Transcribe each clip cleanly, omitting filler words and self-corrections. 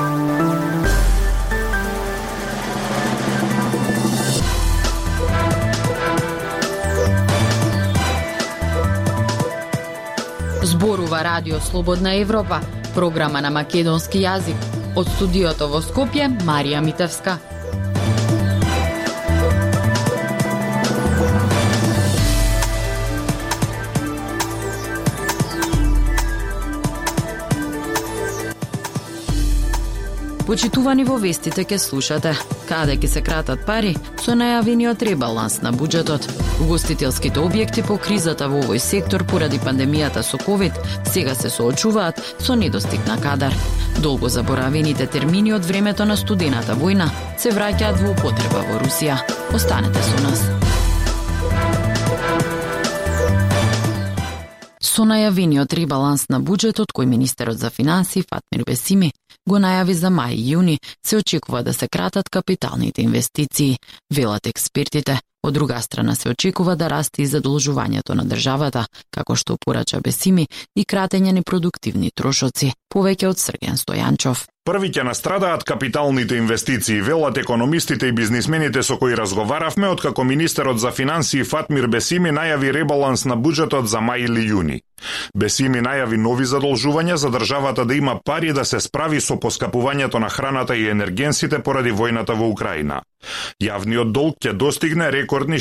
Зборува Радио Слободна Европа, програма на македонски јазик. Од студиото во Скопје, Марија Митевска. Почитувани, во вестите ке слушате каде ќе се кратат пари со најавениот ребаланс на буџетот. Угостителските објекти по кризата во овој сектор поради пандемијата со ковид сега се соочуваат со недостиг на кадар. Долго заборавените термини од времето на студената војна се враќаат во употреба во Русија. Останете со нас. Со најавениот ребаланс на буџетот, кој министерот за финансии Фатмир Бесими го најави за мај и јуни, се очекува да се кратат капиталните инвестиции, велат експертите. Од друга страна се очекува да расте и задолжувањето на државата, како што порача Бесими, и кратење непродуктивни трошоци, повеќе од Срген Стојанчов. Први ќе настрадаат капиталните инвестиции, велат економистите и бизнисмените со кои разговаравме, откако министерот за финансии Фатмир Бесими најави ребаланс на буџетот за мај или јуни. Бесими најави нови задолжувања за државата да има пари да се справи со поскапувањето на храната и енергенсите поради војната во Украина. Јавниот долг ќе достигне рекордни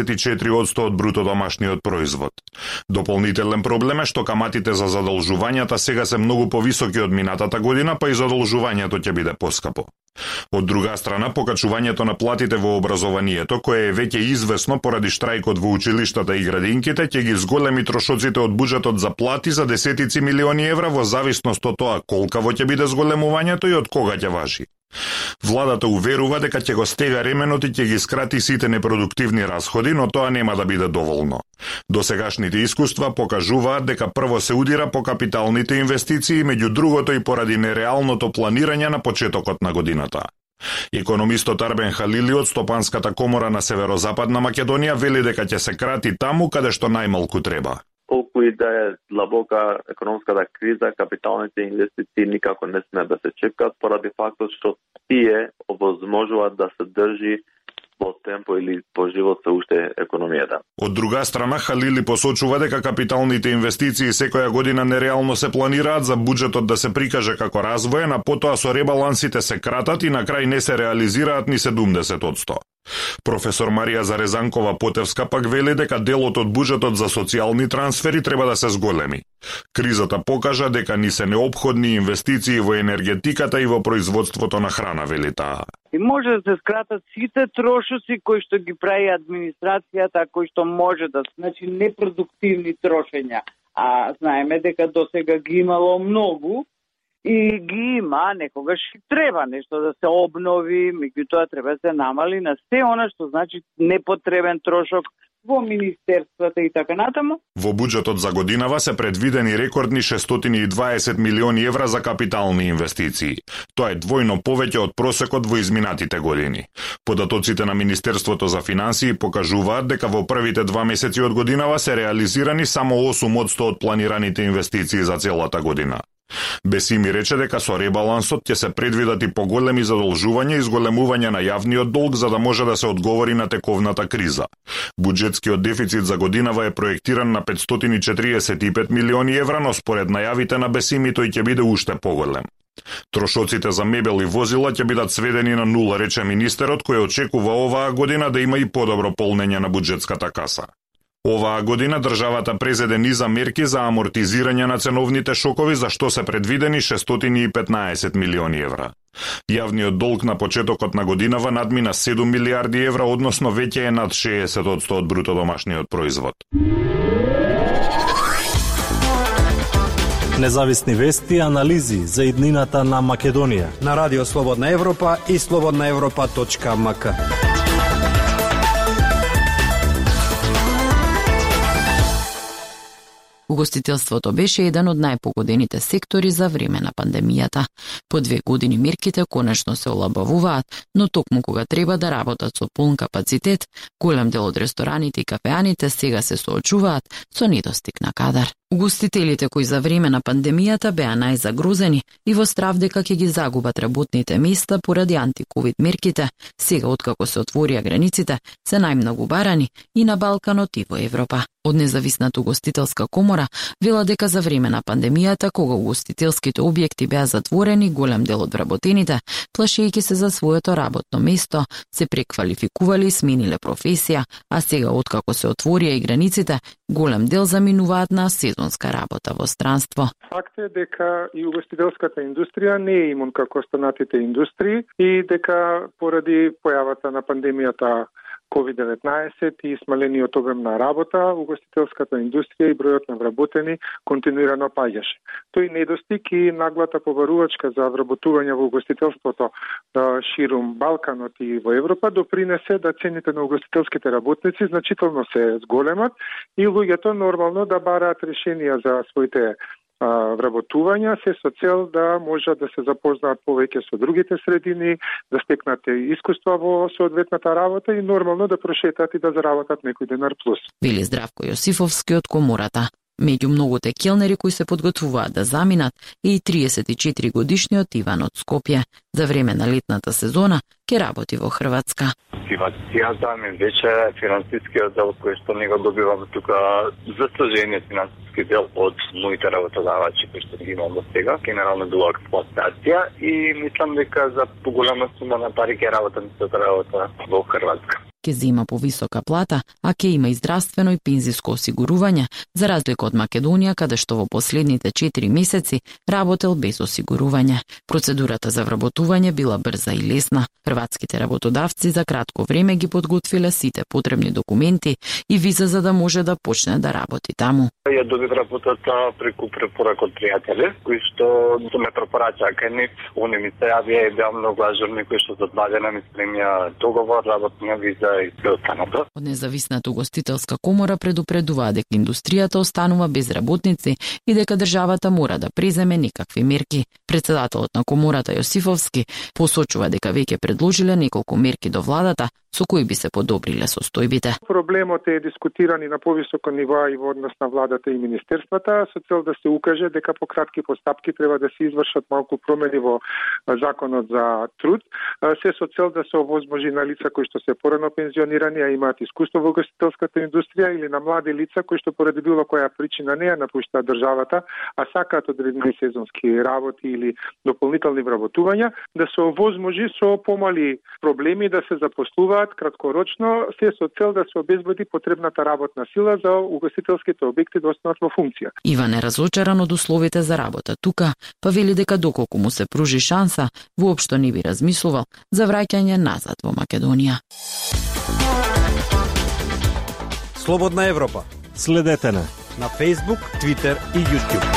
64% од бруто домашниот производ. Дополнителен проблем е што каматите за задолжувањата сега се многу повисоки од минатата година, па и задолжувањето ќе биде поскапо. Од друга страна, покачувањето на платите во образованието, кое е веќе известно поради штрајкот во училиштата и градинките, ќе ги зголеми трошоците од буџетот за плати за десетици милиони евра во зависност од тоа колкаво ќе биде зголемувањето и од кога ќе важи. Владата уверува дека ќе го стега ременот и ќе ги скрати сите непродуктивни расходи, но тоа нема да биде доволно. Досегашните искуства покажуваат дека прво се удира по капиталните инвестиции, меѓу другото и поради нереалното планирање на почетокот на годината. Економистот Арбен Халили од Стопанската комора на Северозападна Македонија вели дека ќе се крати таму каде што најмалку треба. Колку и да е длабока економската криза, капиталните инвестиции никако не сме да се чекат, поради фактот што тие овозможуваат да се држи во темпо или по живот се уште економијата. Од друга страна, Халили посочува дека капиталните инвестиции секоја година нереално се планираат за буџетот да се прикаже како развоен, а потоа со ребалансите се кратат и на крај не се реализираат ни 70%. Професор Марија Зарезанкова Потевска пак вели дека делот од буџетот за социјални трансфери треба да се зголеми. Кризата покажа дека ни се неопходни инвестиции во енергетиката и во производството на храна, вели таа. И може да се скратат сите трошоци кои што ги прави администрацијата, кои што може да, значи непродуктивни трошења. А знаеме дека досега ги имало многу и ги има, некогаш треба нешто да се обнови, меѓутоа треба да се намали на се она што значи непотребен трошок во министерствата и така натаму. Во буџетот за годинава се предвидени рекордни 620 милиони евра за капитални инвестиции. Тоа е двојно повеќе од просекот во изминатите години. Податоците на Министерството за финансии покажуваат дека во првите 2 месеци од годинава се реализирани само 8% од планираните инвестиции за целата година. Бесими рече дека со ребалансот ќе се предвидат и поголеми задолжувања и зголемување на јавниот долг за да може да се одговори на тековната криза. Буџетскиот дефицит за годинава е проектиран на 545 милиони евра, но според најавите на Бесими тој ќе биде уште поголем. Трошоците за мебел и возила ќе бидат сведени на нула, рече министерот, кој очекува оваа година да има и подобро полнење на буџетската каса. Оваа година државата презеде низа мерки за амортизирање на ценовните шокови, за што се предвидени 615 милиони евра. Јавниот долг на почетокот на годинава надмина 7 милиарди евра, односно веќе е над 60% од бруто домашниот производ. Независни вести и анализи за иднината на Македонија на Радио Слободна Европа и slobodnaevropa.mk. Угостителството беше еден од најпогодените сектори за време на пандемијата. По 2 години мерките конечно се олабавуваат, но токму кога треба да работат со полн капацитет, голем дел од рестораните и кафеаните сега се соочуваат со недостиг на кадар. Угостителите кои за време на пандемијата беа најзагрозени и во страв дека ќе ги загубат работните места поради антиковид мерките, сега откако се отворија границите, се најмногу барани и на Балканот и во Европа. Од Независната угостителска комора вела дека за време на пандемијата, кога угостителските објекти беа затворени, голем дел од вработените, плашејќи се за своето работно место, се преквалификували и смениле професија, а сега откако се отворија и границите, голем дел заминуваат на сезонска работа во странство. Факт е дека и угостителската индустрија не е имун како останатите индустрии и дека поради појавата на пандемијата COVID-19 и смалениот обем на работа, угостителската индустрија и бројот на вработени континуирано паѓаше. Тој недостиг и наглата побарувачка за вработување во угостителството ширум Балканот и во Европа допринесе да цените на угостителските работници значително се зголемат и луѓето нормално да бараат решенија за своите вработувања се со цел да можат да се запознаат повеќе со другите средини, да стекнат искуства во соодветната работа и нормално да прошетат и да заработат некој денар плюс. Вели Здравко Јосифовски од комората. Меѓу многуте келнери кои се подготвуваат да заминат е и 34 годишниот Иван од Скопје. За време на летната сезона ќе работи во Хрватска. Мотивацијата ми беше финансискиот дел кој што не го добивам тука, за сложениот финансиски дел од моите работодавачи кои што ги имам до сега, генерално било експлоатација и мислам дека за поголема сума на пари ќе работам во Хрватска. Ќе зема повисока плата, а ќе има и здравствено и пензиско осигурување, за разлика од Македонија, каде што во последните 4 месеци работел без осигурување. Процедурата за вработување била брза и лесна. Хрватските работодавци за кратко време ги подготвиле сите потребни документи и виза за да може да почне да работи таму. Ја добив работата преку препорака од пријатели, кои што ме препорачаа кај нив. Они ми се јавија и беа многу ажурни, кои што за 2 дена ми спремија договор, работна виза и се останато. Од Независната угостителска комора предупредуваа дека индустријата останува без работници и дека државата мора да преземе некакви мерки. Председателот на комората Јосифовски посочува дека веќе предложиле неколку мерки до владата со кои би се подобриле состојбите. Проблемот е дискутиран и на повисоко ниво и во однос на владата и министерствата со цел да се укаже дека по кратки постапки треба да се извршат малку промени во законот за труд, се со цел да се овозможи на лица кои што се порано пензионирани, а имаат искуство во угостителската индустрија или на млади лица кои што поради било која причина не ја напуштаат државата, а сакаат одредени сезонски работи или дополнителни вработувања, да се овозможи со помали проблеми да се запослуваат краткорочно, се со цел да се обезбеди потребната работна сила за угостителските објекти да останат во функција. Иван е разочаран од условите за работа тука, па вели дека доколку му се пружи шанса, воопшто не би размислувал за враќање назад во Македонија. Слободна Европа. Следете на Facebook, Twitter и YouTube.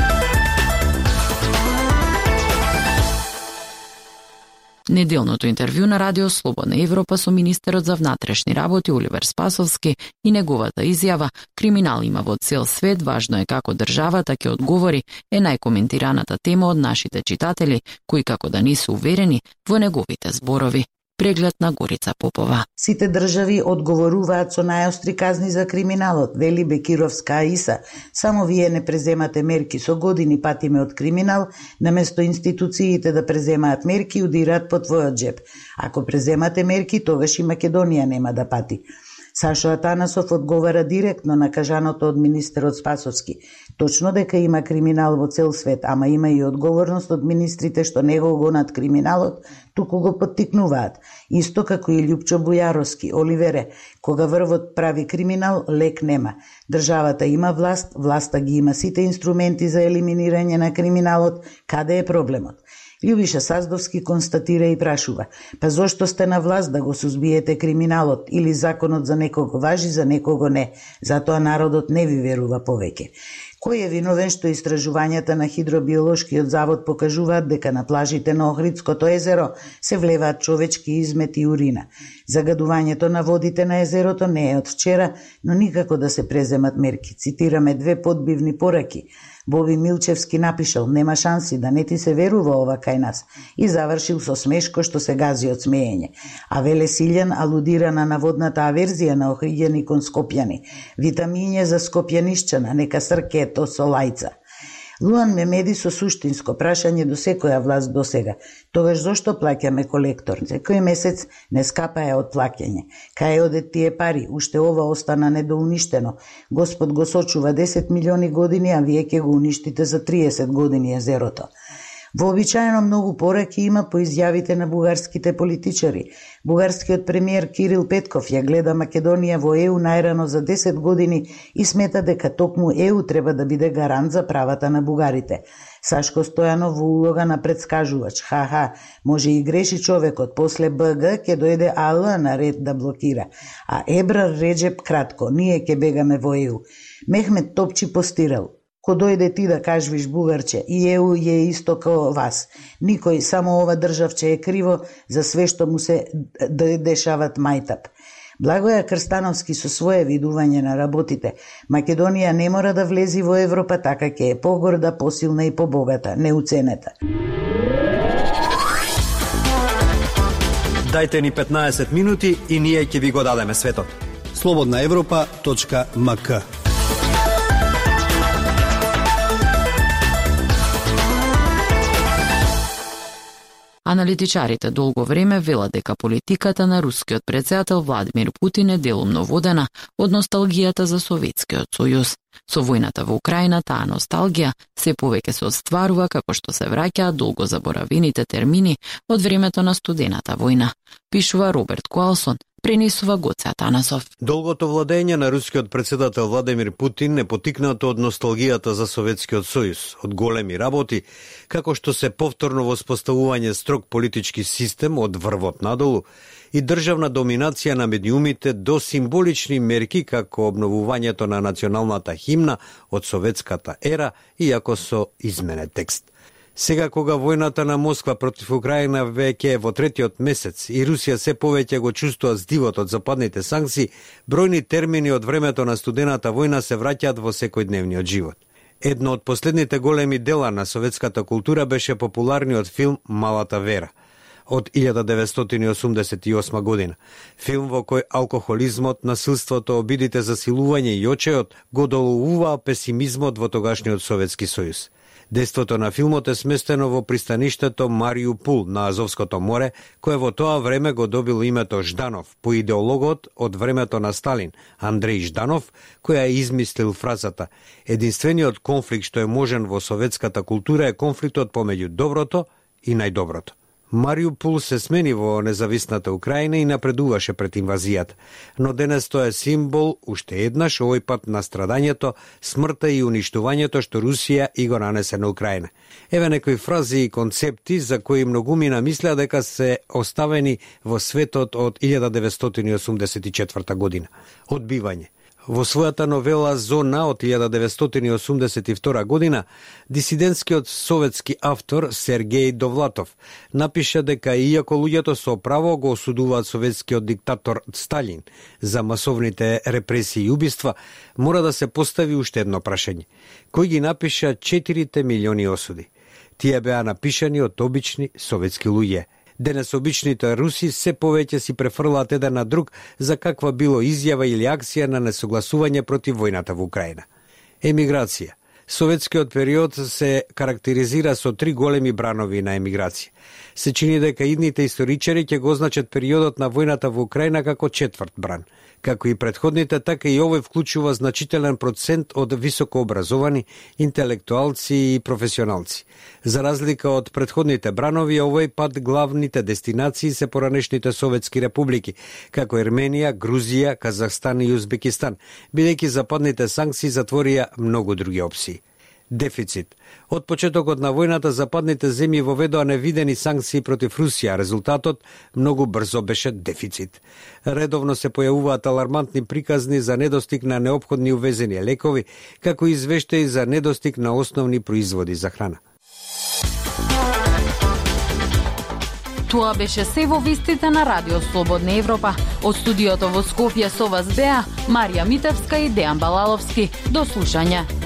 Неделното интервју на Радио Слободна Европа со министерот за внатрешни работи Оливер Спасовски и неговата изјава "Криминал има во цел свет, важно е како државата ќе одговори" е најкоментираната тема од нашите читатели, кои како да не се уверени во неговите зборови. Преглед на Горица Попова. Сите држави одговоруваат со најостри казни за криминалот, вели Бекировска Аиса. Само вие не преземате мерки, со години патиме од криминал, наместо институциите да преземаат мерки, удираат по твојот джеб. Ако преземате мерки, тогаш и Македонија нема да пати. Сашо Атанасов одговара директно на кажаното од министерот Спасовски. Точно дека има криминал во цел свет, ама има и одговорност од министрите што не го гонат криминалот, туку го поттикнуваат. Исто како и Љупчо Бујаровски, Оливере, кога врвот прави криминал, лек нема. Државата има власт, власта ги има сите инструменти за елиминирање на криминалот, каде е проблемот? Љубиша Саздовски констатира и прашува: па зошто сте на власт да го сузбиете криминалот или законот за некого важи, за некого не? Затоа народот не ви верува повеќе. Кој е виновен што истражувањата на хидробиолошкиот завод покажуваат дека на плажите на Охридското езеро се влеваат човечки измети и урина? Загадувањето на водите на езерото не е од вчера, но никако да се преземат мерки. Цитираме 2 подбивни пораки. Боби Милчевски напишал: нема шанси да не ти се верува ова кај нас, и завршил со смешко што се гази од смеење. А Веле Силјан алудира на наводната аверзија на охриѓани кон скопјани. Витамиње за скопјанишчана, нека сркеет лето со лајца. Луан Мемеди со суштинско прашање до секоја власт до сега. Тогаш зошто плаќаме колектор? Секој месец не скапае од плаќање. Кај одат тие пари? Уште ова остана недоуништено. Господ го сочува 10 милиони години, а вие ќе го уништите за 30 години езерото. Вообичаено многу пораки има по изјавите на бугарските политичари. Бугарскиот премиер Кирил Петков ја гледа Македонија во ЕУ најрано за 10 години и смета дека токму ЕУ треба да биде гарант за правата на бугарите. Сашко Стојанов во улога на предскажувач. Може и греши човекот, после БГ ќе дојде АЛ на ред да блокира. А Ебрар Реджеп кратко, ние ќе бегаме во ЕУ. Мехмет Топчи постирал. Ко дојде ти да кажвиш бугарче, и ЕУ е исто као вас. Никој, само ова државче е криво за све што му се дешават мајтап. Благоја Крстановски со свое видување на работите. Македонија не мора да влези во Европа, така ќе е погорда, посилна и побогата, неуценета. Дајте ни 15 минути и ние ќе ви го дадеме светот. slobodnaevropa.mk. Аналитичарите долго време велат дека политиката на рускиот претседател Владимир Путин е делумно водена од носталгијата за Советскиот сојуз. Со војната во Украина таа носталгија се повеќе се остварува како што се враќаат долго заборавените термини од времето на студената војна, пишува Роберт Коалсон, пренесува Гоце Атанасов. Долгото владење на рускиот претседател Владимир Путин е потикнато од носталгијата за Советскиот сојуз, од големи работи, како што се повторно воспоставување строг политички систем од врвот надолу и државна доминација на медиумите до символични мерки како обновувањето на националната химна од советската ера, иако со изменет текст. Сега кога војната на Москва против Украина веќе е во третиот месец и Русија се повеќе го чувствува здивот од западните санкции, бројни термини од времето на студената војна се враќаат во секојдневниот живот. Едно од последните големи дела на советската култура беше популарниот филм Малата Вера од 1988 година. Филм во кој алкохолизмот, насилството, обидите за силување и очеот го доловуваа песимизмот во тогашниот Советски сојуз. Дејството на филмот е сместено во пристаништето Мариупул на Азовското море, кое во тоа време го добило името Жданов по идеологот од времето на Сталин, Андреј Жданов, која е измислил фразата: единствениот конфликт што е можен во советската култура е конфликтот помеѓу доброто и најдоброто. Мариупул се смени во независната Украина и напредуваше пред инвазијата, но денес тоа е символ, уште еднаш, овој пат на страдањето, смртта и уништувањето што Русија и го нанесе на Украина. Еве некои фрази и концепти за кои многумина мислеа дека се оставени во светот од 1984 година. Одбивање. Во својата новела Зона од 1982 година, дисидентскиот советски автор Сергеј Довлатов напиша дека иако луѓето со право го осудуваат советскиот диктатор Сталин за масовните репресии и убиства, мора да се постави уште едно прашање. Кој ги напиша 4 милиони осуди? Тие беа напишани од обични советски луѓе. Денес обичните руси се повеќе си префрлаат еден на друг за каква било изјава или акција на несогласување против војната во Украина. Емиграција. Советскиот период се карактеризира со 3 големи бранови на емиграција. Се чини дека идните историчари ќе го означат периодот на војната во Украина како 4 бран. Како и предходните, така и овој вклучува значителен процент од високообразовани интелектуалци и професионалци. За разлика од предходните бранови, овој пат главните дестинации се поранешните советски републики, како Ерменија, Грузија, Казахстан и Узбекистан, бидејќи западните санкции затворија многу други опции. Дефицит. Од почетокот на војната западните земји воведоа невидени санкции против Русија, резултатот многу брзо беше дефицит. Редовно се појавуваат алармантни приказни за недостиг на неопходни увезени лекови, како и извештаи за недостиг на основни производи за храна. Тоа беше се во вестите на Радио Слободна Европа. Од студиото во Скопје со вас беа Марија Митевска и Дејан Балаловски. До слушање.